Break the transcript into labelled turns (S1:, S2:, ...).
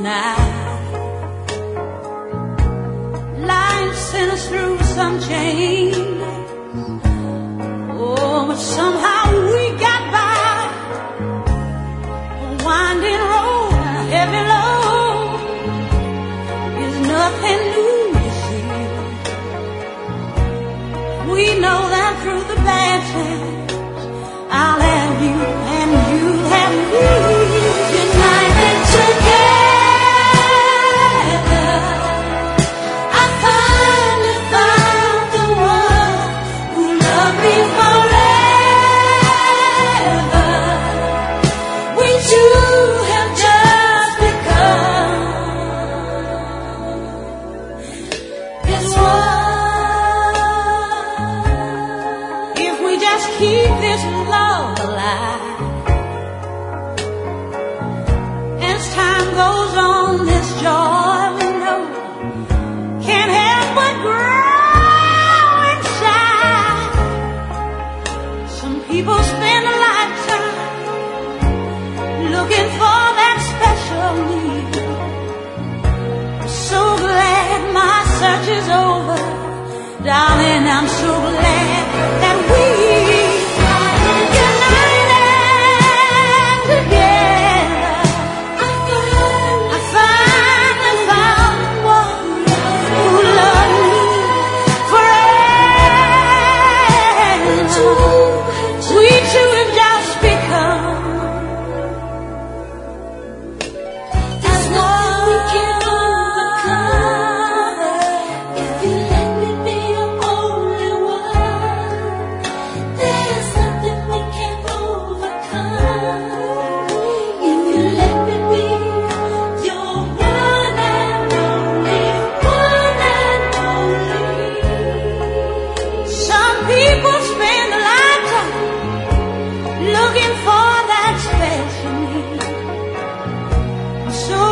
S1: tonight. Life sent us through some change. Oh, but somehow we got by. A winding road, a heavy load is nothing new, you see. We know that through the bad times, I'll have you and you have me. United together, I finally found the one who loved me forever. We two have just become as one. If we just keep this love alive, as time goes on, this joy we know can't help but grow inside. Some people spend a lifetime looking for that special need. I'm so glad my search is over, darling. I'm so glad that we united together. I finally found one who loved me forever. We two have just become as one. We can overcome if you let me be your only one. There's nothing we can't overcome if you let me be your one and only, one and only. Some people spend a lifetime looking for that special need. I'm so